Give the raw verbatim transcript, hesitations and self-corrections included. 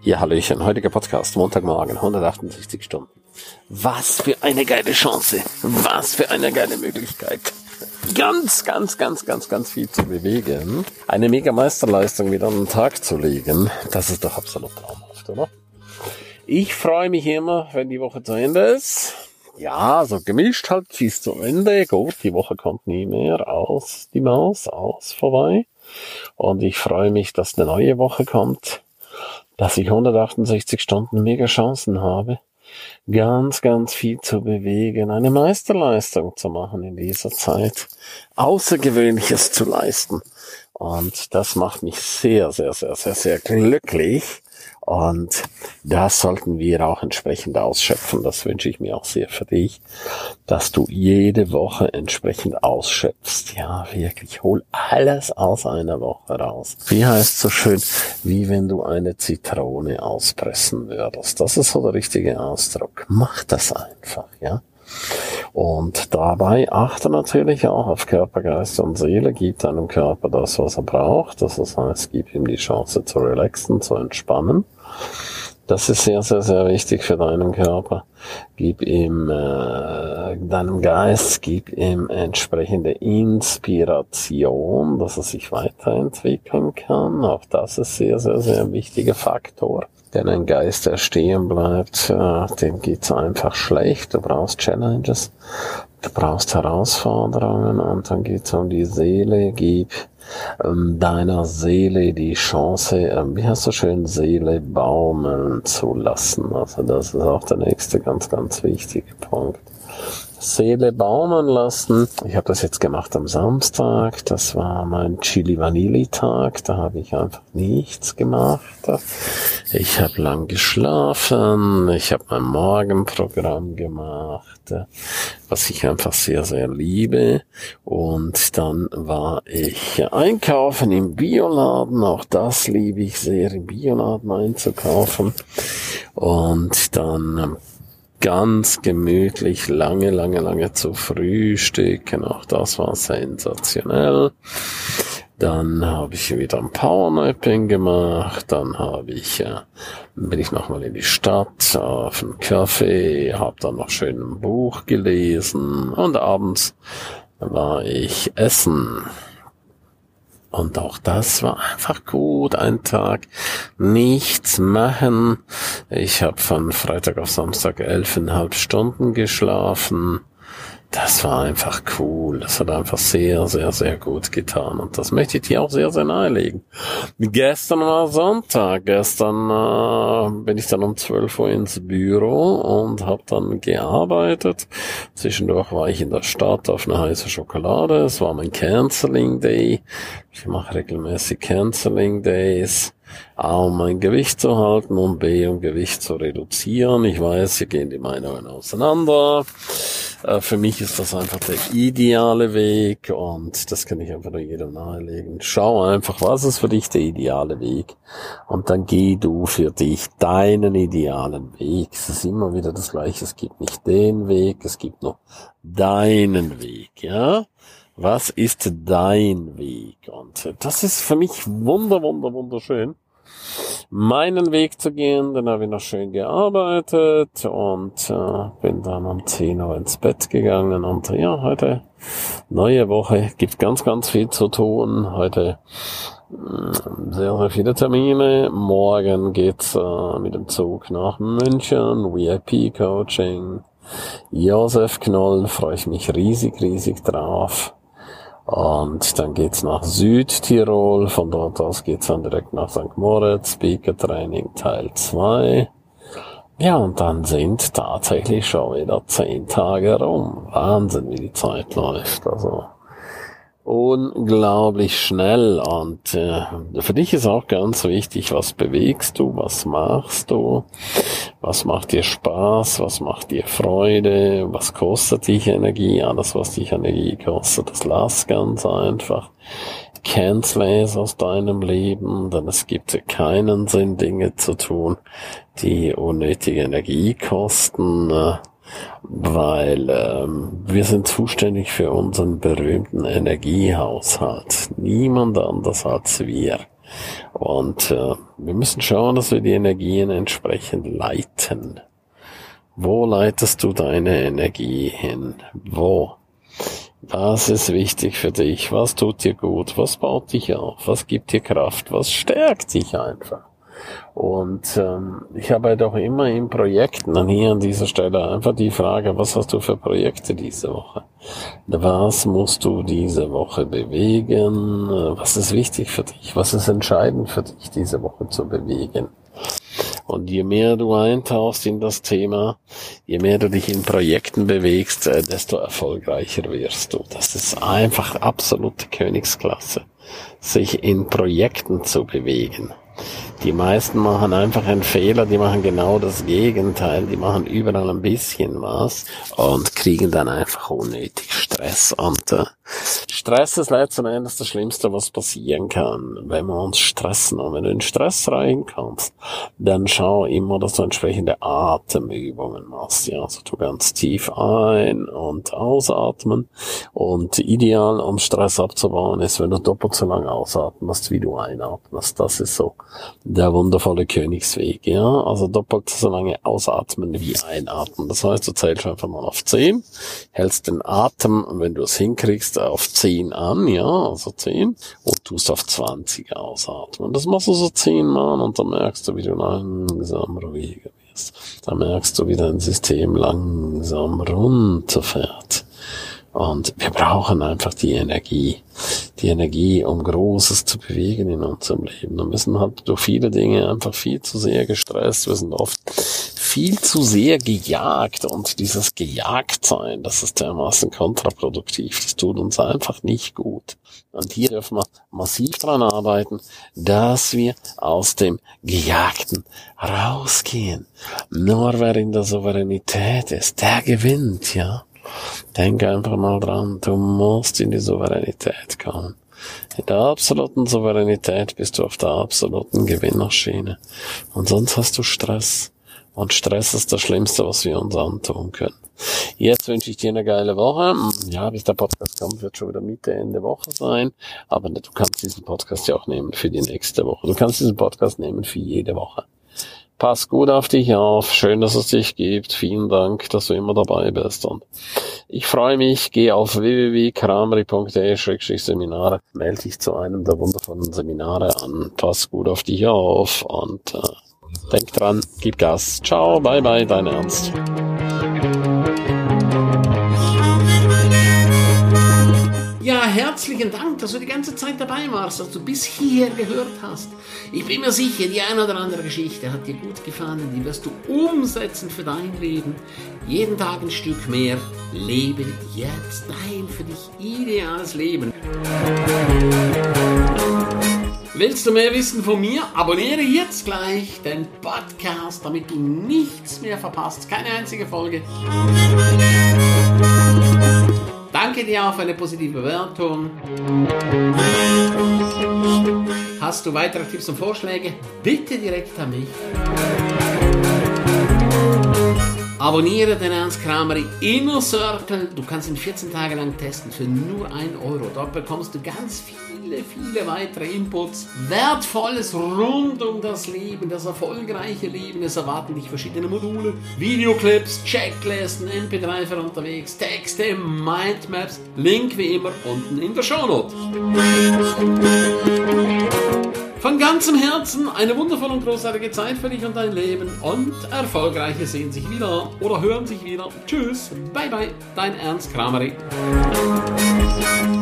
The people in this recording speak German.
Ja, Hallöchen, heutiger Podcast, Montagmorgen, hundertachtundsechzig Stunden. Was für eine geile Chance, was für eine geile Möglichkeit. Ganz, ganz, ganz, ganz, ganz viel zu bewegen. Eine mega Meisterleistung wieder an den Tag zu legen, das ist doch absolut traumhaft, oder? Ich freue mich immer, wenn die Woche zu Ende ist. Ja, so gemischt halt, sie ist zu Ende. Gut, die Woche kommt nie mehr aus, die Maus, aus, vorbei. Und ich freue mich, dass eine neue Woche kommt, dass ich hundertachtundsechzig Stunden mega Chancen habe, ganz, ganz viel zu bewegen, eine Meisterleistung zu machen in dieser Zeit, Außergewöhnliches zu leisten. Und das macht mich sehr, sehr, sehr, sehr, sehr glücklich. Und das sollten wir auch entsprechend ausschöpfen. Das wünsche ich mir auch sehr für dich, dass du jede Woche entsprechend ausschöpfst. Ja, wirklich, hol alles aus einer Woche raus. Wie heißt so schön, wie wenn du eine Zitrone auspressen würdest. Das ist so der richtige Ausdruck. Mach das einfach, ja. Und dabei achte natürlich auch auf Körper, Geist und Seele. Gib deinem Körper das, was er braucht. Das heißt, gib ihm die Chance zu relaxen, zu entspannen. Das ist sehr, sehr, sehr wichtig für deinen Körper. Gib ihm, äh, deinem Geist, gib ihm entsprechende Inspiration, dass er sich weiterentwickeln kann. Auch das ist sehr, sehr, sehr wichtiger Faktor. Denn ein Geist, der stehen bleibt, äh, dem geht's einfach schlecht. Du brauchst Challenges, du brauchst Herausforderungen und dann geht's um die Seele. Gib ähm, deiner Seele die Chance, ähm, wie hast du schön, Seele baumeln zu lassen. Also das ist auch der nächste ganz, ganz wichtige Punkt. Seele baumeln lassen. Ich habe das jetzt gemacht am Samstag. Das war mein Chili-Vanilli-Tag. Da habe ich einfach nichts gemacht. Ich habe lang geschlafen. Ich habe mein Morgenprogramm gemacht, was ich einfach sehr, sehr liebe. Und dann war ich einkaufen im Bioladen. Auch das liebe ich sehr, im Bioladen einzukaufen. Und dann ganz gemütlich lange, lange, lange zu frühstücken. Auch das war sensationell. Dann habe ich wieder ein Powernapping gemacht. Dann habe ich, äh, bin ich nochmal in die Stadt auf einen Kaffee, habe dann noch schön ein Buch gelesen und abends war ich essen. Und auch das war einfach gut, ein Tag nichts machen. Ich habe von Freitag auf Samstag elfeinhalb Stunden geschlafen. Das war einfach cool. Das hat einfach sehr, sehr, sehr gut getan. Und das möchte ich dir auch sehr, sehr nahelegen. Gestern war Sonntag. Gestern äh, bin ich dann um zwölf Uhr ins Büro und habe dann gearbeitet. Zwischendurch war ich in der Stadt auf eine heiße Schokolade. Es war mein Canceling Day. Ich mache regelmäßig Canceling Days. A, um mein Gewicht zu halten und B, um Gewicht zu reduzieren. Ich weiß, hier gehen die Meinungen auseinander. Äh, für mich ist das einfach der ideale Weg und das kann ich einfach nur jedem nahelegen. Schau einfach, was ist für dich der ideale Weg und dann geh du für dich deinen idealen Weg. Es ist immer wieder das Gleiche, es gibt nicht den Weg, es gibt nur deinen Weg, ja? Was ist dein Weg? Und das ist für mich wunder, wunder, wunderschön, meinen Weg zu gehen. Dann habe ich noch schön gearbeitet und äh, bin dann um zehn Uhr ins Bett gegangen. Und ja, heute, neue Woche, gibt ganz, ganz viel zu tun. Heute mh, sehr, sehr viele Termine. Morgen geht's äh, mit dem Zug nach München, V I P-Coaching. Josef Knoll, freue ich mich riesig, riesig drauf. Und dann geht's nach Südtirol, von dort aus geht's dann direkt nach Sankt Moritz, Speaker Training Teil zwei. Ja, und dann sind tatsächlich schon wieder zehn Tage rum. Wahnsinn, wie die Zeit läuft, also unglaublich schnell. Und äh, für dich ist auch ganz wichtig, was bewegst du, was machst du, was macht dir Spaß, was macht dir Freude, was kostet dich Energie, alles was dich Energie kostet, das lass ganz einfach. Cancel es aus deinem Leben, denn es gibt keinen Sinn, Dinge zu tun, die unnötige Energie kosten, weil ähm, wir sind zuständig für unseren berühmten Energiehaushalt. Niemand anders als wir. Und äh, wir müssen schauen, dass wir die Energien entsprechend leiten. Wo leitest du deine Energie hin? Wo? Was ist wichtig für dich? Was tut dir gut? Was baut dich auf? Was gibt dir Kraft? Was stärkt dich einfach? Und ähm, ich habe halt auch immer in Projekten, dann hier an dieser Stelle einfach die Frage, was hast du für Projekte diese Woche? Was musst du diese Woche bewegen? Was ist wichtig für dich? Was ist entscheidend für dich diese Woche zu bewegen? Und je mehr du eintauchst in das Thema, je mehr du dich in Projekten bewegst, desto erfolgreicher wirst du. Das ist einfach absolute Königsklasse, sich in Projekten zu bewegen. Die meisten machen einfach einen Fehler, die machen genau das Gegenteil, die machen überall ein bisschen was und kriegen dann einfach unnötig Stress. Und äh, Stress ist letzten Endes das Schlimmste, was passieren kann, wenn wir uns stressen. Und wenn du in Stress reinkommst, dann schau immer, dass du entsprechende Atemübungen machst. Ja, also du ganz tief ein- und ausatmen. Und ideal, um Stress abzubauen, ist, wenn du doppelt so lang ausatmest, wie du einatmest. Das ist so der wundervolle Königsweg, ja. Also doppelt so lange ausatmen wie einatmen. Das heißt, du zählst einfach mal auf zehn, hältst den Atem, wenn du es hinkriegst, auf zehn an, ja, also zehn, und tust auf zwanzig ausatmen. Das machst du so zehn Mal und dann merkst du, wie du langsam ruhiger wirst. Dann merkst du, wie dein System langsam runterfährt. Und wir brauchen einfach die Energie, die Energie, um Großes zu bewegen in unserem Leben. Wir sind halt durch viele Dinge einfach viel zu sehr gestresst. Wir sind oft viel zu sehr gejagt. Und dieses Gejagtsein, das ist dermaßen kontraproduktiv. Das tut uns einfach nicht gut. Und hier dürfen wir massiv dran arbeiten, dass wir aus dem Gejagten rausgehen. Nur wer in der Souveränität ist, der gewinnt, ja. Denk einfach mal dran, du musst in die Souveränität kommen. In der absoluten Souveränität bist du auf der absoluten Gewinnerschiene. Und sonst hast du Stress. Und Stress ist das Schlimmste, was wir uns antun können. Jetzt wünsche ich dir eine geile Woche. Ja, bis der Podcast kommt, wird schon wieder Mitte, Ende Woche sein. Aber du kannst diesen Podcast ja auch nehmen für die nächste Woche. Du kannst diesen Podcast nehmen für jede Woche. Pass gut auf dich auf. Schön, dass es dich gibt. Vielen Dank, dass du immer dabei bist. Und ich freue mich. Geh auf w w w punkt kramri punkt d e slash seminare. Melde dich zu einem der wundervollen Seminare an. Pass gut auf dich auf. Und äh, denk dran, gib Gas. Ciao, bye bye, dein Ernst. Ja, herzlichen Dank, dass du die ganze Zeit dabei warst, dass du bis hierher gehört hast. Ich bin mir sicher, die eine oder andere Geschichte hat dir gut gefallen, die wirst du umsetzen für dein Leben. Jeden Tag ein Stück mehr. Lebe jetzt dein für dich ideales Leben. Willst du mehr wissen von mir? Abonniere jetzt gleich den Podcast, damit du nichts mehr verpasst. Keine einzige Folge. Danke dir auch für eine positive Bewertung. Hast du weitere Tipps und Vorschläge? Bitte direkt an mich. Abonniere den Ernst Kramri Inner Circle. Du kannst ihn vierzehn Tage lang testen für nur ein Euro. Dort bekommst du ganz viele, viele weitere Inputs. Wertvolles rund um das Leben, das erfolgreiche Leben. Es erwarten dich verschiedene Module, Videoclips, Checklisten, M P drei für unterwegs, Texte, Mindmaps. Link wie immer unten in der Shownote. Von ganzem Herzen eine wundervolle und großartige Zeit für dich und dein Leben und Erfolgreiche sehen sich wieder oder hören sich wieder. Tschüss, bye bye, dein Ernst Kramri.